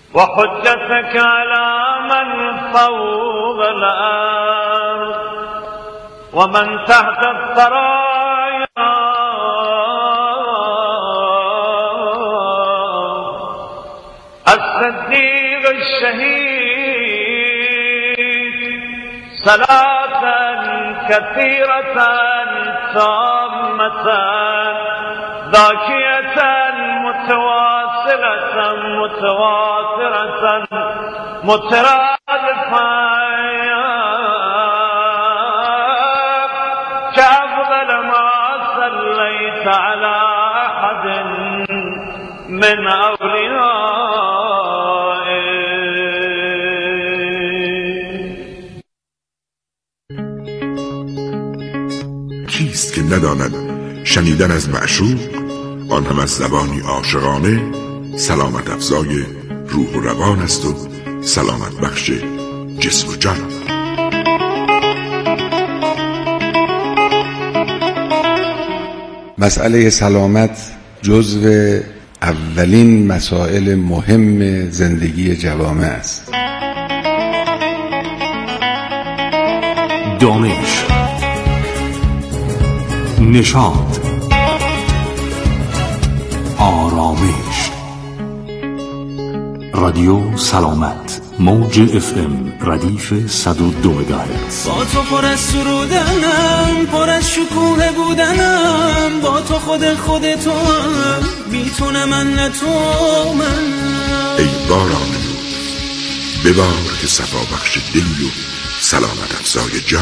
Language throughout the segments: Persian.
وحجتك على من فوق الأرض ومن تحت الثرايا الصديق الشهيد صلاة كثيرة تامة ذاكية متواصلة متواترة مترادفة كأفضل ما صليت على أحد من کیست که نداند شنیدن از معشوق، آن هم از زبانی عاشقانه، سلامت افزای روح و روان است و سلامت بخش جسم و جان. مسئله سلامت جزو اولین مسائل مهم زندگی جوامع است. دانش، نشاط، آرامش. رادیو سلامت، موج FM ردیف 102 مگاهرتز. با تو پر از سرودنم، پر از شکوه بودنم، با تو خود تو هم، میتونه من نه تو من. ای باران نور ببار که صفا بخش دلی و سلامت افزای جان.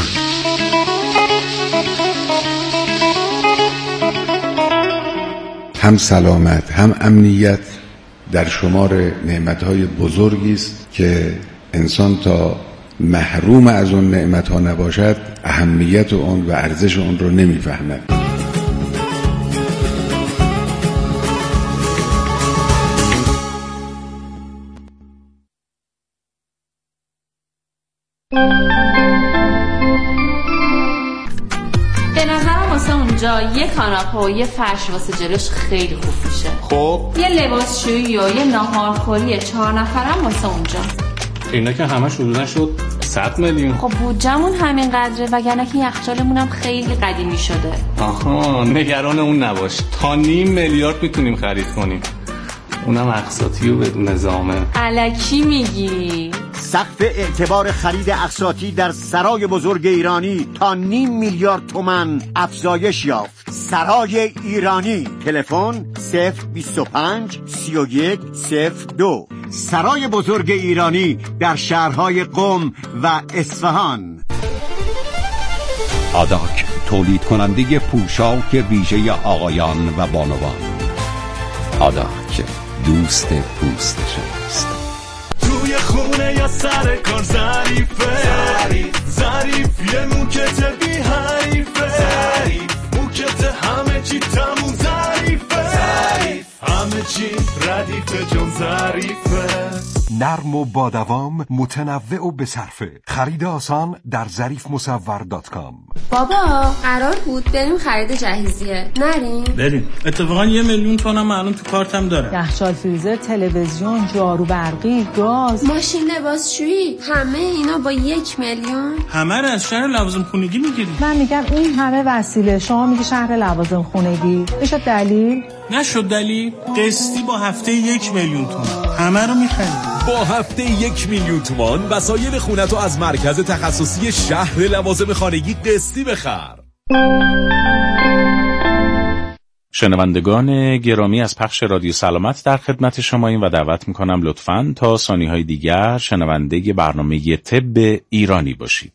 هم سلامت هم امنیت در شمار نعمتهای بزرگی است که انسان تا محروم از اون نعمتها نباشد اهمیت اون و ارزش اون رو نمیفهمد. به نظرم واسه اونجا یه کاناپه و یه فرش واسه جلوش خیلی خوب میشه. خب یه لباسشویی و یه ناهارخوری 4 نفرم واسه اونجا. اینا که همش حدودا شد 100 میلیون. خب بودجمون همین قدره وگرنه که یخچالمون هم خیلی قدیمی شده. آها نگران اون نباش، تا 500 میلیارد میتونیم خرید کنیم، اونم اقساطی و بدون نظامه. الکی میگی؟ سقف اعتبار خرید اقساطی در سرای بزرگ ایرانی تا 500 میلیارد تومان افزایش یافت. سرای ایرانی، تلفن 025 31 02. سرای بزرگ ایرانی در شهرهای قم و اصفهان. آداک، تولید کننده پوشاک ویژه آقایان و بانوان. آداک، دوست پوست شماست. توی خونه یا سر کار ظریف یه موکت بی حریفه، موکت همه چی تموم ظریفه، همه چی ردیفه جون ظریفه. نرم و با دوام، متنوع و بصرفه. خرید آسان در ظریفمصور.com. بابا قرار بود بریم خرید جهیزیه، نریم؟ بریم. اتفاقا 1 میلیون تومنم الان تو کارتم دارم. یخچال، فریزر، تلویزیون، جارو برقی، گاز، ماشین لباسشویی، همه اینا با 1 میلیون. همه رو از شهر لوازم خونگی میگیری. من میگم این همه وسیله، شما میگی شهر لوازم خونگی. بشه دلیل؟ نشد دلیل. قسطی با هفته 1 میلیون تومان همه رو میخریم. با هفته 1 میلیون تومان وسایل خونتو از مرکز تخصصی شهر لوازم خانگی قسطی بخر. شنوندگان گرامی از پخش رادیو سلامت در خدمت شماییم و دعوت میکنم لطفاً تا ثانیه‌های دیگر شنونده برنامه طب ایرانی باشید.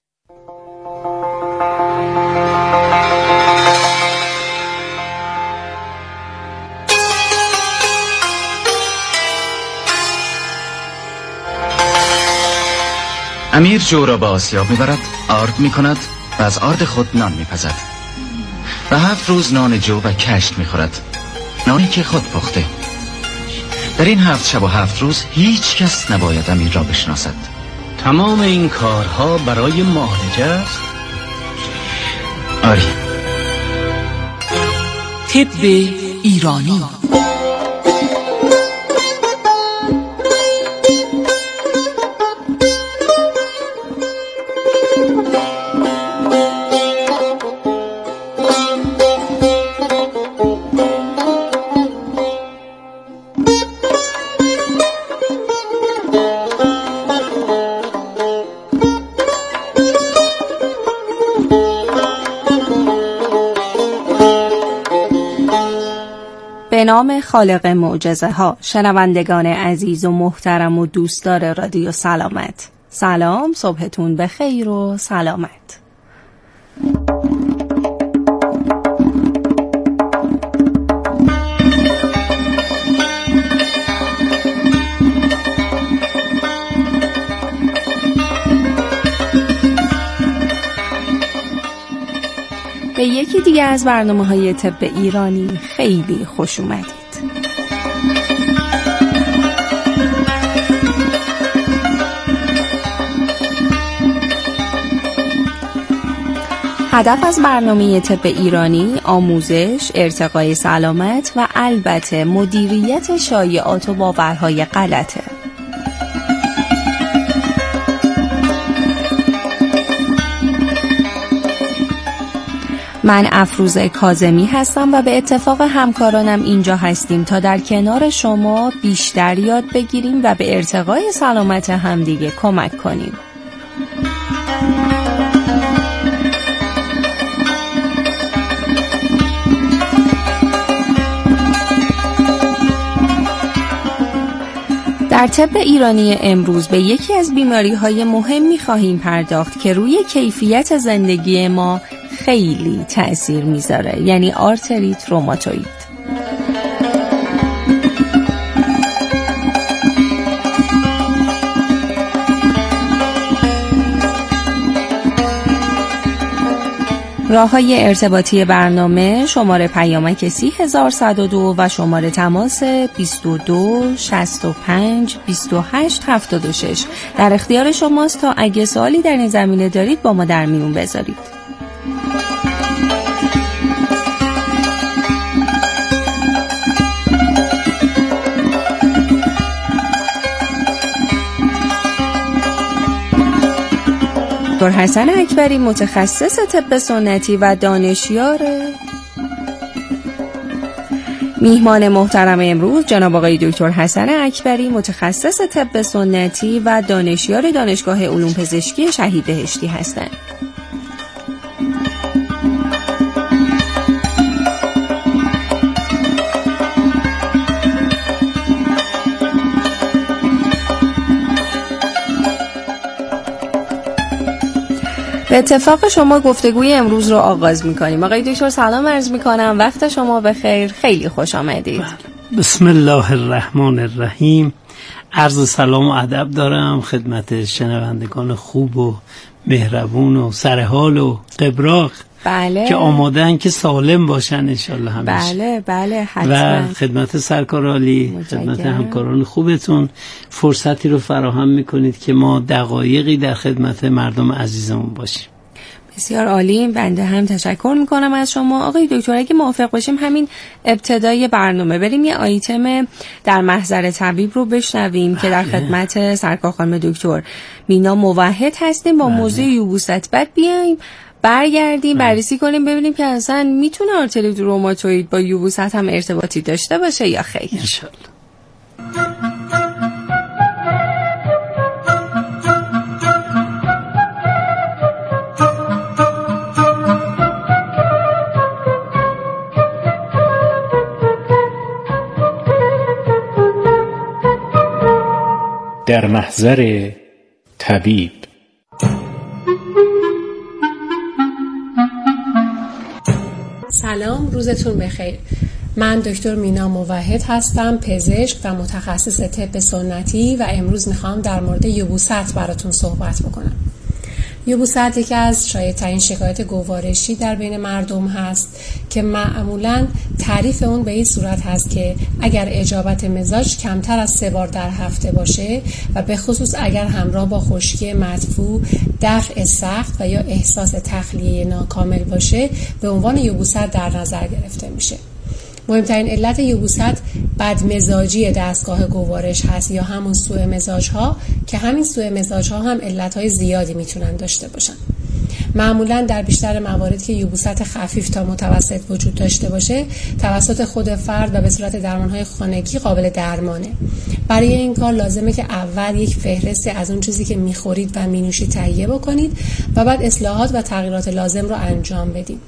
امیر جو را به آسیاب میبرد، آرد میکند و از آرد خود نان میپزد و 7 روز نان جو و کشت میخورد، نانی که خود پخته. در این 7 شب و 7 روز هیچ کس نباید امیر را بشناسد. تمام این کارها برای معالجه است؟ آری. طب ایرانی. به نام خالق معجزه ها. شنوندگان عزیز و محترم و دوستدار رادیو سلامت، سلام، صبحتون بخیر و سلامت. به یکی دیگه از برنامه‌های طب ایرانی خیلی خوش اومدید. هدف از برنامه طب ایرانی آموزش، ارتقای سلامت و البته مدیریت شایعات و باورهای غلطه. من افروزه کاظمی هستم و به اتفاق همکارانم اینجا هستیم تا در کنار شما بیشتر یاد بگیریم و به ارتقای سلامت همدیگه کمک کنیم. در طب ایرانی امروز به یکی از بیماری‌های مهمی خواهیم پرداخت که روی کیفیت زندگی ما خیلی تأثیر میذاره، یعنی آرتریت روماتوئید. راه‌های ارتباطی برنامه: شماره پیامک 30102 و شماره تماس 22 65 28 76 در اختیار شماست تا اگه سوالی در این زمینه دارید با ما در میون بذارید. دکتر حسن اکبری متخصص طب سنتی و دانشیار. میهمان محترم امروز جناب آقای دکتر حسن اکبری متخصص طب سنتی و دانشیار دانشگاه علوم پزشکی شهید بهشتی هستند. به اتفاق شما گفتگوی امروز رو آغاز می‌کنیم. آقای دکتر سلام عرض می‌کنم، وقت شما بخیر، خیلی خوش آمدید. بسم الله الرحمن الرحیم. عرض سلام و ادب دارم خدمت شنوندگان خوب و مهربون و سرحال و قبراق، بله، که آماده‌اند که سالم باشن انشالله همیشه. بله حتما. و خدمت سرکار عالی، خدمت همکاران خوبتون فرصتی رو فراهم میکنید که ما دقایقی در خدمت مردم عزیزمون باشیم. بسیار عالی. بنده هم تشکر میکنم از شما. آقای دکتر اگه موافق باشیم همین ابتدای برنامه بریم یه آیتم در محضر طبیب رو بشنویم که در خدمت سرکار خانم دکتر مینا موحد هستیم با موضوع یبوست. بعد بیایم برگردیم بررسی کنیم ببینیم که اصلا میتونه آرتریت روماتوئید با یبوست هم ارتباطی داشته باشه یا خیر. انشالله. در محضر طبیب. سلام، روزتون بخیر. من دکتر مینا موحد هستم، پزشک و متخصص طب سنتی و امروز میخوام در مورد یبوست براتون صحبت بکنم. یبوست یکی از شایع‌ترین شکایت گوارشی در بین مردم هست که معمولاً تعریف اون به این صورت هست که اگر اجابت مزاج کمتر از 3 بار در هفته باشه و به خصوص اگر همراه با خشکی مدفوع، دفع سخت و یا احساس تخلیه ناکامل باشه به عنوان یبوست در نظر گرفته میشه. مهمترین علت یبوست بدمزاجی دستگاه گوارش هست یا همون سوء مزاج ها که همین سوء مزاج ها هم علت های زیادی میتونن داشته باشن. معمولا در بیشتر موارد که یبوست خفیف تا متوسط وجود داشته باشه توسط خود فرد و به صورت درمان‌های خانگی قابل درمانه. برای این کار لازمه که اول یک فهرستی از اون چیزی که میخورید و مینوشید تهیه بکنید و بعد اصلاحات و تغییرات لازم رو انجام بدید.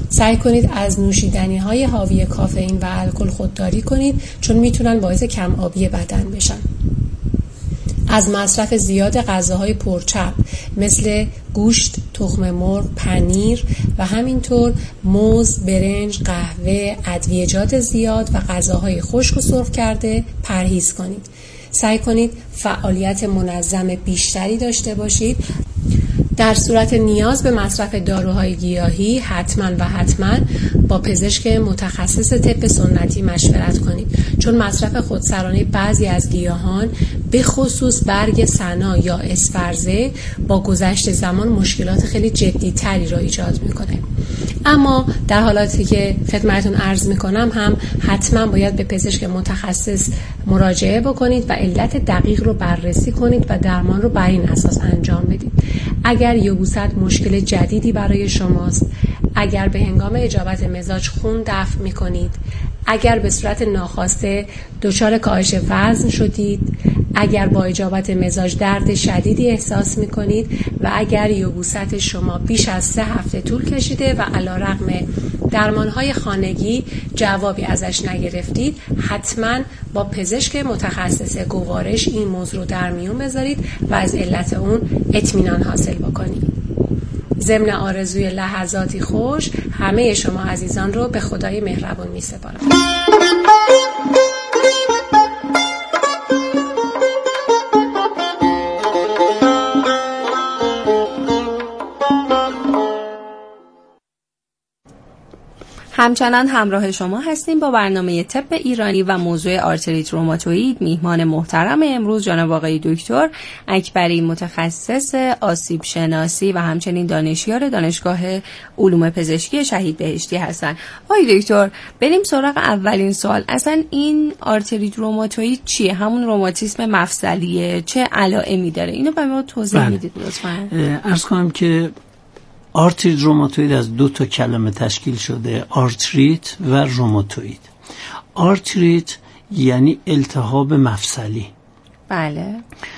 سعی کنید از نوشیدنی‌های حاوی کافئین و الکل خودداری کنید، چون میتونن باعث کم آبی بدن بشن. از مصرف زیاد غذاهای پرچرب مثل گوشت، تخم مرغ، پنیر و همینطور موز، برنج، قهوه، ادویه‌جات زیاد و غذاهای خشک و سرخ کرده پرهیز کنید. سعی کنید فعالیت منظم بیشتری داشته باشید. در صورت نیاز به مصرف داروهای گیاهی حتما با پزشک متخصص طب سنتی مشورت کنید، چون مصرف خودسرانه بعضی از گیاهان به خصوص برگ سنا یا اسفرزه با گذشت زمان مشکلات خیلی جدی‌تری را ایجاد میکنه. اما در حالاتی که خدمتتون عرض میکنم هم حتما باید به پزشک متخصص مراجعه بکنید و علت دقیق رو بررسی کنید و درمان رو بر این اساس انجام بدید. اگر یبوست مشکل جدیدی برای شماست، اگر به هنگام اجابت مزاج خون دفع میکنید، اگر به صورت ناخواسته دچار کاهش وزن شدید، اگر با اجابت مزاج درد شدیدی احساس میکنید و اگر یبوست شما بیش از 3 هفته طول کشیده و علیرغم درمانهای خانگی جوابی ازش نگرفتید، حتما با پزشک متخصص گوارش این موضوع رو در میون بذارید و از علت اون اطمینان حاصل بکنید. ضمن آرزوی لحظاتی خوش همه شما عزیزان رو به خدای مهربان می‌سپارم. همچنان همراه شما هستیم با برنامه طب ایرانی و موضوع آرتریت روماتوئید. میهمان محترم امروز جناب آقای دکتر اکبری، متخصص آسیب شناسی و همچنین دانشیار دانشگاه علوم پزشکی شهید بهشتی هستند. آقای دکتر، بریم سراغ اولین سوال. اصلا این آرتریت روماتوئید چیه؟ همون روماتیسم مفصلیه؟ چه علائمی داره؟ اینو به ما توضیح میدید لطفاً. عرض کنم که آرتریت روماتوئید از 2 کلمه تشکیل شده، آرتریت و روماتوئید. آرتریت یعنی التهاب مفصلی. بله.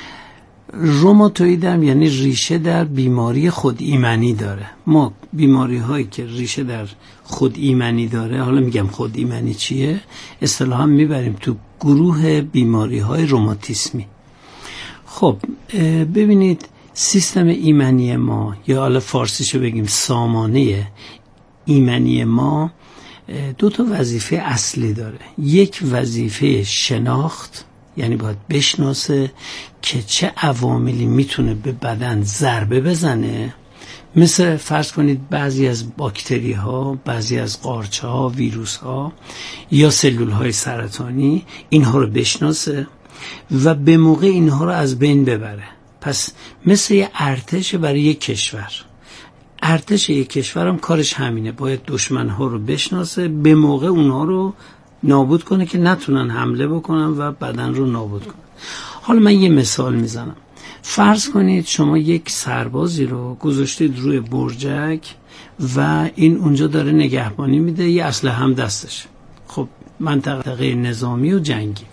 روماتوئید هم یعنی ریشه در بیماری خود ایمنی داره. ما بیماری هایی که ریشه در خود ایمنی داره، حالا میگم خود ایمنی چیه، اصطلاحاً میبریم تو گروه بیماری های روماتیسمی. خب ببینید، سیستم ایمنی ما، یا حالا فارسیشو بگیم سامانه ایمنی ما، 2 وظیفه اصلی داره. یک وظیفه شناخت، یعنی باید بشناسه که چه عواملی میتونه به بدن ضربه بزنه، مثل فرض کنید بعضی از باکتری ها، بعضی از قارچه ها، ویروس ها یا سلول های سرطانی، اینها رو بشناسه و به موقع اینها رو از بین ببره. پس مثل یه ارتش برای یک کشور. ارتش یک کشور هم کارش همینه، باید دشمن‌ها رو بشناسه، به موقع اونها رو نابود کنه که نتونن حمله بکنن و بدن رو نابود کنن. حالا من یه مثال میزنم. فرض کنید شما یک سربازی رو گذاشتید روی برجک و این اونجا داره نگهبانی میده، یه اسلحه هم دستش. خب منطقه نظامی و جنگی.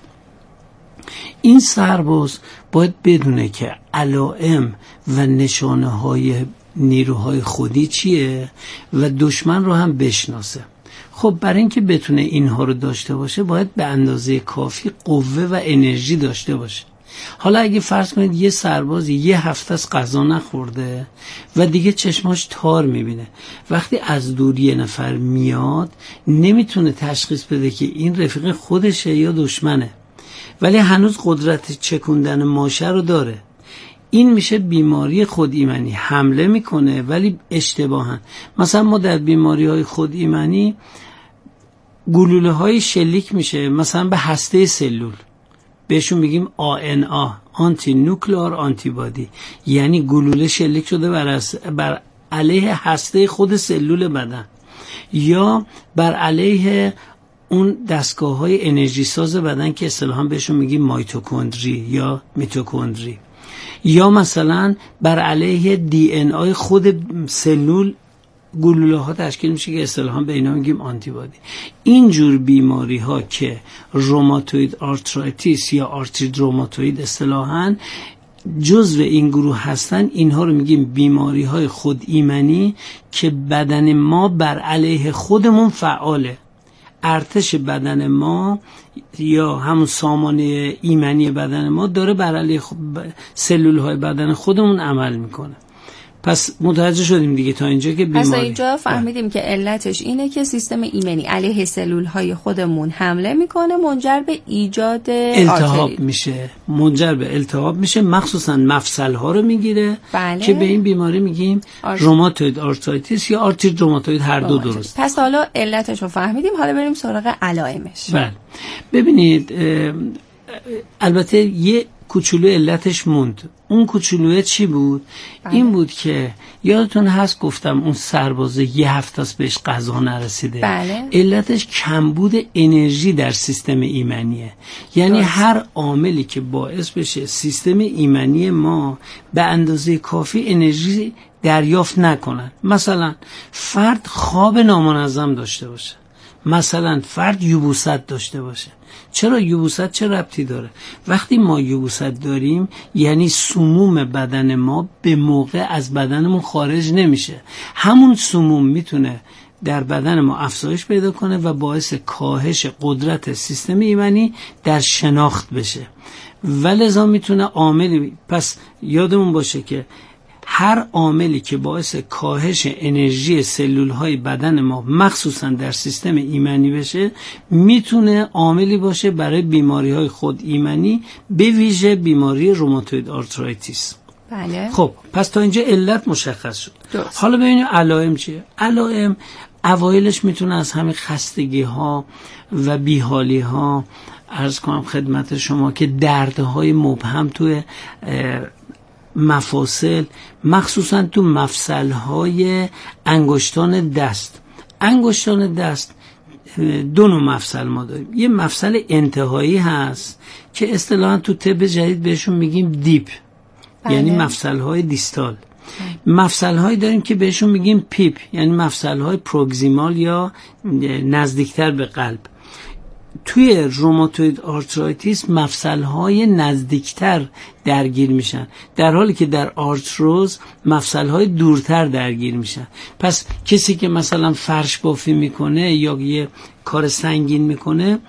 این سرباز باید بدونه که علائم و نشانه های نیروهای خودی چیه و دشمن رو هم بشناسه. خب برای اینکه بتونه اینها رو داشته باشه باید به اندازه کافی قوه و انرژی داشته باشه. حالا اگه فرض کنید یه سربازی 1 هفته از غذا نخورده و دیگه چشماش تار میبینه، وقتی از دور یه نفر میاد نمیتونه تشخیص بده که این رفیق خودشه یا دشمنه، ولی هنوز قدرت چکوندن ماشه رو داره. این میشه بیماری خود ایمنی. حمله میکنه ولی اشتباهن. مثلا ما در بیماری های خود ایمنی گلوله های شلیک میشه مثلا به هسته سلول، بهشون میگیم ANA، آنتی نوکلئار آنتیبادی، یعنی گلوله شلیک شده بر علیه هسته خود سلول بدن یا بر علیه اون دستگاه‌های انرژی ساز بدن که اصطلاحاً بهشون میگیم مایتوکندری یا میتوکندری، یا مثلا بر علیه DNA خود سلول گلوله ها تشکیل میشه که اصطلاحاً به اینا میگیم آنتیبادی. این جور بیماری ها که روماتوید آرترایتیس یا آرتریت روماتوئید اصطلاحاً جزو این گروه هستن، اینها رو میگیم بیماری های خود ایمنی که بدن ما بر علیه خودمون فعاله. ارتش بدن ما یا همون سامان ایمنی بدن ما داره بر علیه سلول های بدن خودمون عمل میکنه. پس متوجه شدیم دیگه تا اینجا که بیماری. پس اینجا فهمیدیم که علتش اینه که سیستم ایمنی علیه سلول های خودمون حمله میکنه، منجر به ایجاد التهاب میشه، منجر به التهاب میشه، مخصوصا مفصل ها رو میگیره. بله. که به این بیماری میگیم روماتوید آرترایتیس یا آرتریت روماتوید، هر دو درست. پس حالا علتش رو فهمیدیم، حالا بریم سراغ علائمش. بله. ببینید البته یه کوچولو علتش موند. اون کوچولوه چی بود؟ بله. این بود که یادتون هست گفتم اون سربازه یه هفته است بهش غذا نرسیده. بله. علتش کمبود انرژی در سیستم ایمنیه. یعنی هر عاملی که باعث بشه سیستم ایمنی ما به اندازه کافی انرژی دریافت نکنن. مثلا فرد خواب نامنظم داشته باشه، مثلا فرد یبوست داشته باشه. چرا یبوست چه ربطی داره؟ وقتی ما یبوست داریم یعنی سموم بدن ما به موقع از بدنمون خارج نمیشه. همون سموم میتونه در بدن ما افزایش پیدا کنه و باعث کاهش قدرت سیستم ایمنی در شناخت بشه و لذا میتونه عاملی. پس یادمون باشه که هر عاملی که باعث کاهش انرژی سلول‌های بدن ما مخصوصا در سیستم ایمنی بشه میتونه عاملی باشه برای بیماری‌های خود ایمنی، به ویژه بیماری روماتوید آرترایتیس. بله. خب پس تا اینجا علت مشخص شد. درست. حالا ببینیم علائم چیه. علائم اوایلش میتونه از همین خستگی‌ها و بیحالی‌ها، عرض کنم خدمت شما که دردهای مبهم توی مفاصل، مخصوصا تو مفصل‌های انگشتان دست. انگشتان دست دو نوع مفصل ما داریم. یه مفصل انتهایی هست که اصطلاحاً تو طب جدید بهشون میگیم دیپ. بله. یعنی مفصل‌های دیستال. مفصل‌هایی داریم که بهشون میگیم پیپ، یعنی مفصل‌های پروگزیمال یا نزدیکتر به قلب. توی روماتوید آرترایتیس مفصل‌های نزدیکتر درگیر میشن، در حالی که در آرتروز مفصل‌های دورتر درگیر میشن. پس کسی که مثلا فرش بافی میکنه یا یه کار سنگین میکنه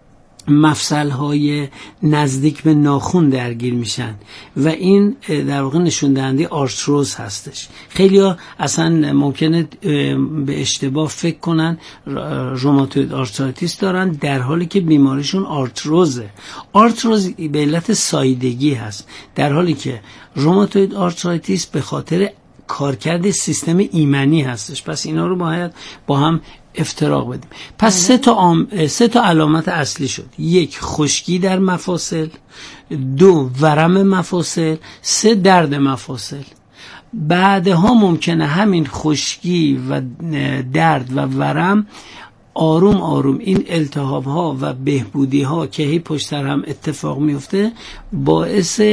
مفصل‌های نزدیک به ناخن درگیر میشن و این در واقع نشون دهنده آرتروز هستش. خیلی‌ها اصلا ممکنه به اشتباه فکر کنن روماتوید آرترایتیس دارن در حالی که بیماریشون آرتروزه. آرتروز به علت سایدگی هست، در حالی که روماتوید آرترایتیس به خاطر کارکرد سیستم ایمنی هستش. پس اینا رو باید با هم افتراق بدیم. پس سه تا علامت اصلی شد. یک، خشکی در مفاصل، دو، ورم مفاصل، سه، درد مفاصل. بعدها ممکنه همین خشکی و درد و ورم آروم آروم این التهاب ها و بهبودی ها که هی پشت سر هم اتفاق میفته باعث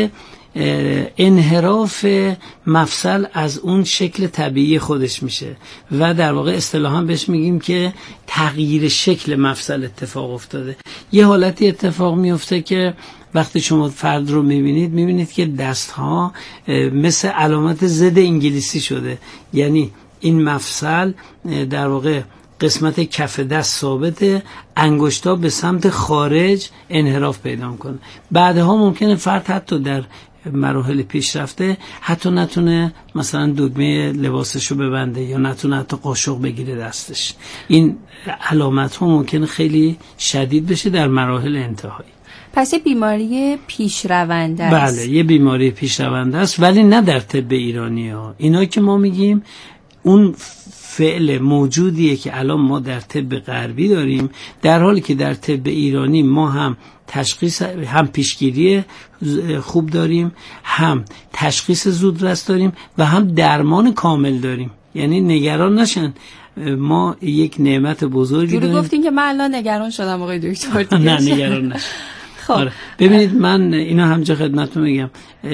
انحراف مفصل از اون شکل طبیعی خودش میشه و در واقع اصطلاحاً بهش میگیم که تغییر شکل مفصل اتفاق افتاده. یه حالتی اتفاق میفته که وقتی شما فرد رو میبینید که دستها مثل علامت زد انگلیسی شده، یعنی این مفصل در واقع قسمت کف دست ثابته، انگشتا به سمت خارج انحراف پیدا کنه. بعدها ممکنه فرد حتی در مراحل پیشرفته حتی نتونه مثلا دگمه لباسشو ببنده یا نتونه حتی قاشق بگیره دستش. این علامت ها ممکنه خیلی شدید بشه در مراحل انتهایی. پس یه بیماری پیشرونده است. بله، یه بیماری پیشرونده است، ولی نه در طب ایرانی ها. اینا که ما میگیم اون فعل موجودیه که الان ما در طب غربی داریم، در حالی که در طب ایرانی ما هم تشخیص، هم پیشگیری خوب داریم، هم تشخیص زودرس داریم و هم درمان کامل داریم. یعنی نگران نشن، ما یک نعمت بزرگی داریم. گفتین که من الان نگران شدم آقای دکتر. نه نگران نشن. آره. ببینید من اینا همجا خدمتتون میگم،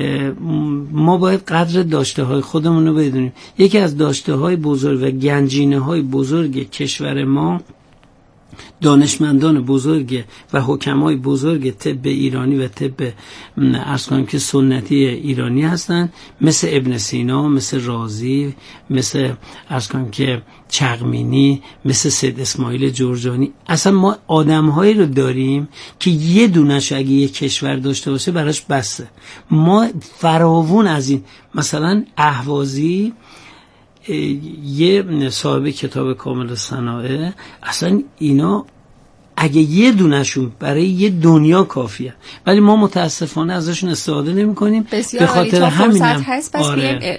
ما باید قدر داشته های خودمون رو بدونیم. یکی از داشته های بزرگ و گنجینه های بزرگ کشور ما دانشمندان بزرگ و حکمای بزرگ طب ایرانی و طب عرض کنم که سنتی ایرانی هستند، مثل ابن سینا، مثل رازی، مثل عرض کنم که چغمینی، مثل سید اسماعیل جرجانی. اصلا ما آدم‌هایی رو داریم که یه دونش اگه یه کشور داشته باشه براش بسه. ما فراوون از این، مثلا اهوازی یه صاحب کتاب کامل صنایع، اصلا اینا اگه یه دونشون برای یه دنیا کافیه، ولی ما متاسفانه ازشون استفاده نمی کنیم. به خاطر همینم هست. پس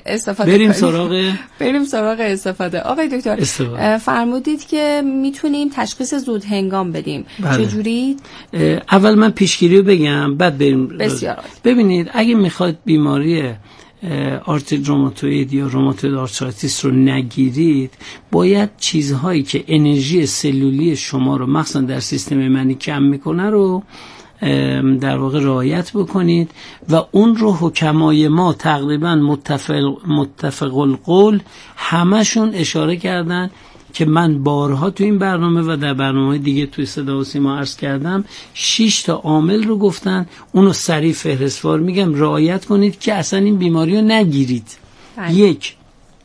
بریم سراغ استفاده. آقای دکتر فرمودید که میتونیم تشخیص زود هنگام بدیم. بله. چجوری؟ اول من پیشگیری رو بگم بعد بریم. بسیار. ببینید اگه میخواید بیماری آرتریت روماتوئید یا روماتوئید آرترایتیس رو نگیرید، باید چیزهایی که انرژی سلولی شما رو مخصوصا در سیستم ایمنی کم میکنه رو در واقع رعایت بکنید و اون رو حکمای ما تقریبا متفق القول همشون اشاره کردن که من بارها تو این برنامه و در برنامه دیگه توی صدا و سیما عرض کردم. 6 تا عامل رو گفتن، اونو سریع فهرستوار میگم رعایت کنید که اصلا این بیماری رو نگیرید. 1.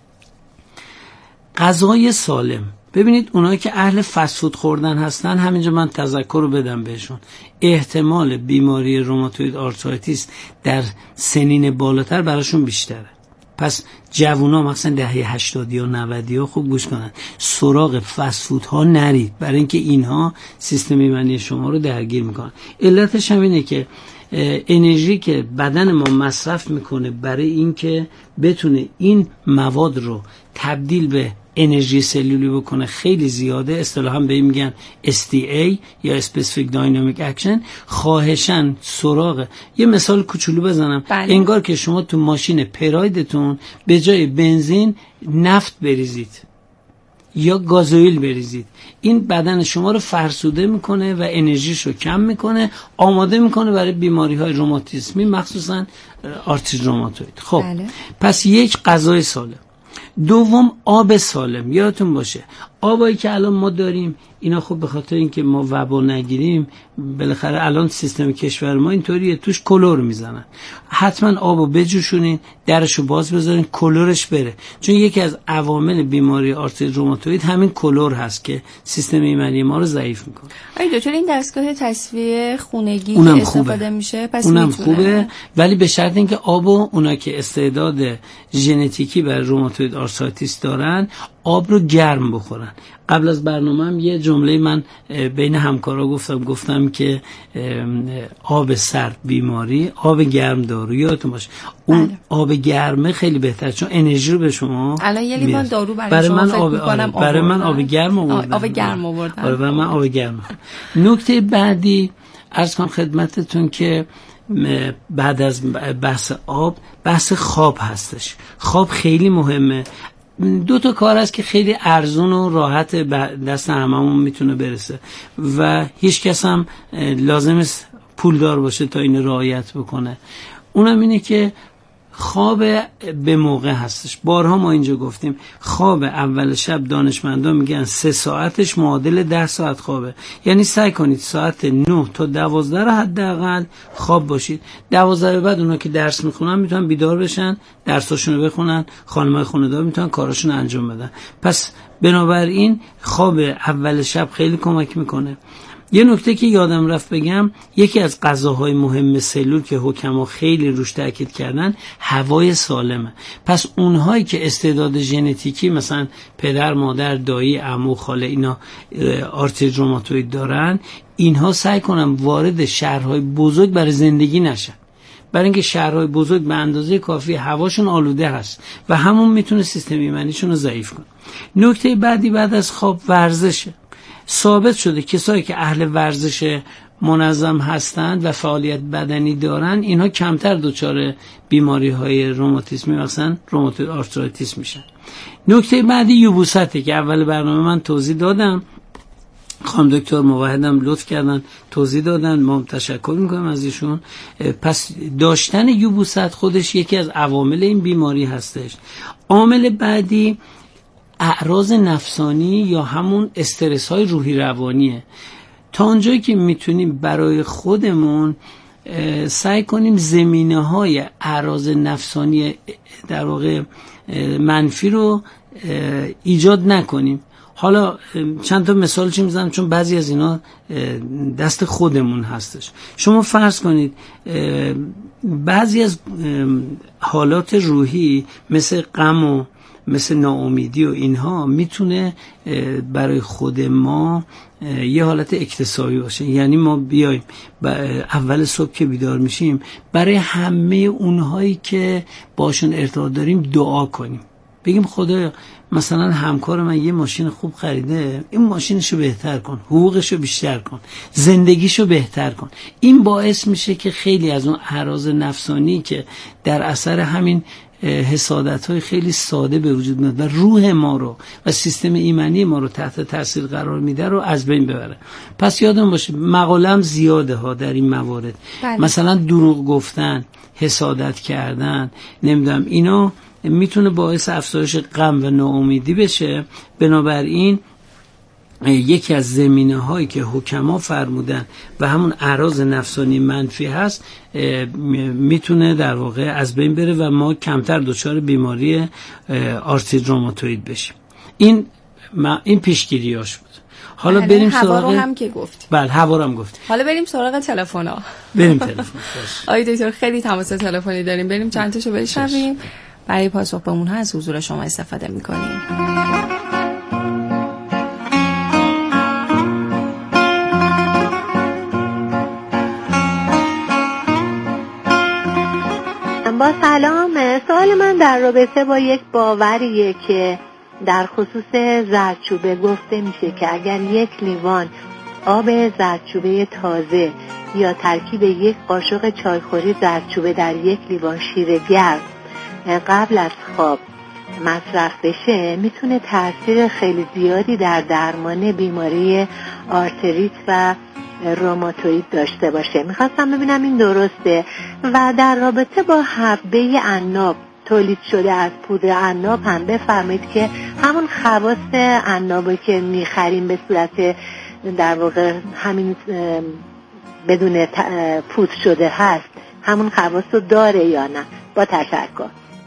غذای سالم. ببینید اونایی که اهل فست فود خوردن هستن، همینجا من تذکر رو بدم بهشون، احتمال بیماری روماتوئید آرترایتیس در سنین بالاتر براشون بیشتره. پس جوونا مثلا دهه 80 یا 90 خوب گوش کنن، سراغ فست فود ها نرید، برای اینکه اینها سیستم ایمنی شما رو درگیر میکنن. علتش هم اینه که انرژی که بدن ما مصرف میکنه برای اینکه بتونه این مواد رو تبدیل به انرژی سلولی بکنه خیلی زیاده. اصطلاحاً به این میگن SDA یا Specific Dynamic Action. خواهشاً سراغ یه مثال کوچولو بزنم. انگار که شما تو ماشین پرایدتون به جای بنزین نفت بریزید یا گازوئیل بریزید، این بدن شما رو فرسوده میکنه و انرژیش رو کم میکنه، آماده میکنه برای بیماری های روماتیسمی مخصوصاً آرتریت روماتوئید. خب پس 1 غذای سالم. 2 آب سالم. یادتون باشه آبایی که الان ما داریم اینا خب به خاطر اینکه ما وبا نگیریم بالاخره الان سیستم کشور ما اینطوریه، توش کلور میزنن. حتما آبو بجوشونین، درشو باز بذارین، کلورش بره، چون یکی از عوامل بیماری آرتریت روماتوئید همین کلور هست که سیستم ایمنی ما رو ضعیف میکنه. آیا دکتر این دستگاه تصفیه خونگی اونم استفاده خوبه. میشه؟ پس اونم خوبه، ولی به شرط اینکه آبو اونا که استعداد ژنتیکی برای روماتوئید آرترایتیس دارن آب رو گرم بخورن. قبل از برنامه‌ام یه جمله من بین همکارا گفتم که آب سرد بیماری، آب گرم دارو. یادتون باشه اون آب گرمه خیلی بهتره چون انرژی رو به شما الان یه لیوان دارو برای شما فکر می‌کنم برای من آب گرم آوردن. آب گرم آوردن. آره برای من آب گرم. نکته بعدی عرض کنم خدمتتون که بعد از بحث آب بحث خواب هستش. خواب خیلی مهمه. 2 تا کار هست که خیلی ارزون و راحت دست هممون میتونه برسه و هیچ کس هم لازم است پولدار باشه تا این رعایت بکنه. اونم اینه که خواب به موقع هستش. بارها ما اینجا گفتیم خواب اول شب دانشمندان میگن 3 ساعتش معادل 10 ساعت خوابه. یعنی سعی کنید ساعت 9 تا 12 رو حداقل خواب باشید. 12 بعد اونا که درس میخونن میتونن بیدار بشن، درساشون رو بخونن، خانمای خانه‌دار میتونن کاراشون انجام بدن. پس بنابراین خواب اول شب خیلی کمک میکنه. یه نکته که یادم رفت بگم، یکی از غذاهای مهم سلول که حکما خیلی روش تاکید کردن هوای سالمه. پس اونهایی که استعداد ژنتیکی مثلا پدر، مادر، دایی، عمو، خاله اینا آرتریت روماتوئید دارن، اینها سعی کنن وارد شهرهای بزرگ برای زندگی نشن، برای اینکه شهرهای بزرگ به اندازه کافی هواشون آلوده هست و همون میتونه سیستم ایمنیشون رو ضعیف کنه. نکته بعدی بعد از خواب ورزشه. ثابت شده کسایی که اهل ورزش منظم هستند و فعالیت بدنی دارن اینها کمتر دچار بیماری های روماتیسمی مثلا روماتوئید آرترایتیس میشن. نکته بعدی یبوسته که اول برنامه من توضیح دادم، خانم دکتر موحدم لطف کردن توضیح دادن، ما تشکر میکنم از ایشون. پس داشتن یبوست خودش یکی از عوامل این بیماری هستش. عامل بعدی اعراض نفسانی یا همون استرس های روحی روانیه. تا اونجایی که میتونیم برای خودمون سعی کنیم زمینه های اعراض نفسانی در واقع منفی رو ایجاد نکنیم. حالا چند تا مثال چی میزنم چون بعضی از اینا دست خودمون هستش. شما فرض کنید بعضی از حالات روحی مثل غم و مثل ناامیدی و اینها میتونه برای خود ما یه حالت اکتسابی باشه. یعنی ما بیایم اول صبح که بیدار میشیم برای همه اونهایی که باشون ارتباط داریم دعا کنیم، بگیم خدایا مثلا همکار من یه ماشین خوب خریده، این ماشینشو بهتر کن، حقوقشو بیشتر کن، زندگیشو بهتر کن. این باعث میشه که خیلی از اون اعراض نفسانی که در اثر همین حسادت‌های خیلی ساده به وجود میاد و روح ما رو و سیستم ایمنی ما رو تحت تاثیر قرار میده رو از بین ببره. پس یادم باشه مقالم زیاده ها در این موارد. مثلا دروغ گفتن، حسادت کردن، نمیدونم اینا میتونه باعث افزایش غم و ناامیدی بشه. بنابراین یکی از زمینه هایی که حکما فرمودن و همون اعراض نفسانی منفی هست میتونه در واقع از بین بره و ما کمتر دچار بیماری آرتریت روماتوئید بشیم. این پیشگیریاش بود. حالا بریم سراغ هوا رو هم که گفت. بله هوا رو هم گفت. حالا بریم سراغ تلفن‌ها. بریم تلفن. آقای دکتر خیلی تماس تلفنی داریم، بریم چند تاشو بشنویم. برای پاسخ به اونها از حضور شما استفاده می‌کنیم. با سلام، سوال من در رابطه با یک باوریه که در خصوص زردچوبه گفته میشه که اگر یک لیوان آب زردچوبه تازه یا ترکیب یک قاشق چایخوری زردچوبه در یک لیوان شیر گرم قبل از خواب مصرف بشه میتونه تاثیر خیلی زیادی در درمان بیماری آرتریت و روماتوئید داشته باشه. میخواستم ببینم این درسته. و در رابطه با حبه عناب تولید شده از پودر عناب هم بفرمایید که همون خواص عنابی که میخریم به صورت در واقع همین بدون پودر شده هست همون خواص رو داره یا نه؟ با تشکر.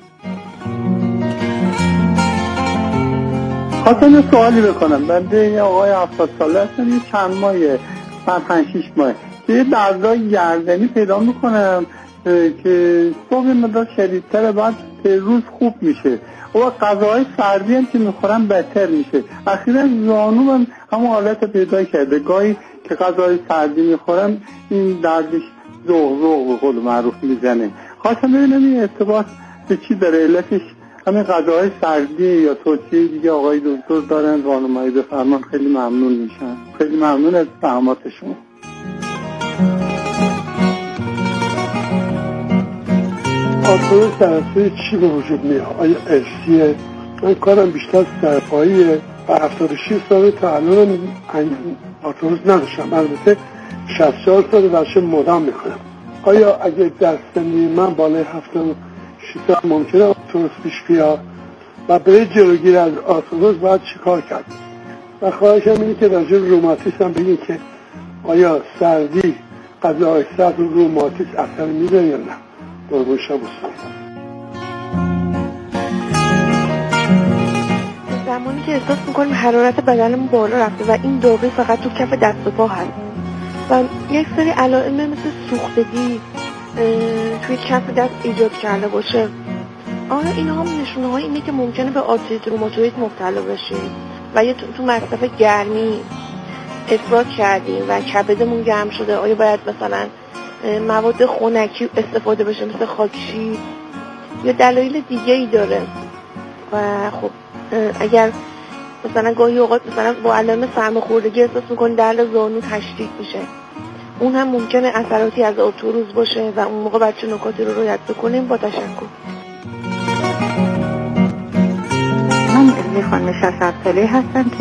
خواستم سوالی بکنم. بنده یه آقای 70 ساله هستم، یه چند ماهه 5-6 ماه یه دردای گردنی پیدا میکنم که صبح مدار شدیدتر، بعد روز خوب میشه و غذاهای سردی هم که میخورم بهتر میشه. اخیراً زانوم همون حالت پیدا کرده، گاهی که غذاهای سردی میخورم این دردش زوغ به قول معروف میزنه. خواستم ببینم این ارتباط به چی داره، علتش همین غذاهای سردی یا توصیه دیگه آقای دکتر دارن راهنمایی بفرمان خیلی ممنون میشن. خیلی ممنون از زحمات شما. آرتریت در اصل چی به وجود میاد؟ آیا ارثیه؟ من کارم بیشتر سرپاییه و 76 ساله تا الان آرتریت نداشتم. البته 64 ساله ورزش مدام میکنم. آیا اگه در سنی من بالای 76 سال ممکنه آرتریت پیش بیاد و برای جلوگیری از آرتریت باید چیکار کرد؟ و خواهشم اینه که راجع به روماتیسم بگین که آیا سردی غذاهای سرد رو روماتیسم اثر میذاره یا نه؟ قربون شما. زمانی که احساس میکنیم حرارت بدنمون بالا رفته و این داغی فقط تو کف دست و پا هست و یک سری علائم مثل سوختگی توی کف دست ایجاد کرده باشه، آیا این هم نشونه های اینه که ممکنه به آرتریت روماتوئید مبتلا بشیم و یا تو مصرف گرمی افراط کردیم و کبدمون گرم شده، آیا باید مثلا مواد خنکی استفاده بشه مثل خاکشیر یا دلایل دیگه ای داره؟ و خب اگر مثلا گاهی اوقات مثلا با علائم سرماخوردگی احساس میکنی درد زانو تشدید میشه، اون هم ممکنه اثراتی از آرتروز باشه و اون موقع بچه نکاتی رو رعایت بکنیم. با تشکر. من خانم 60 ساله هستم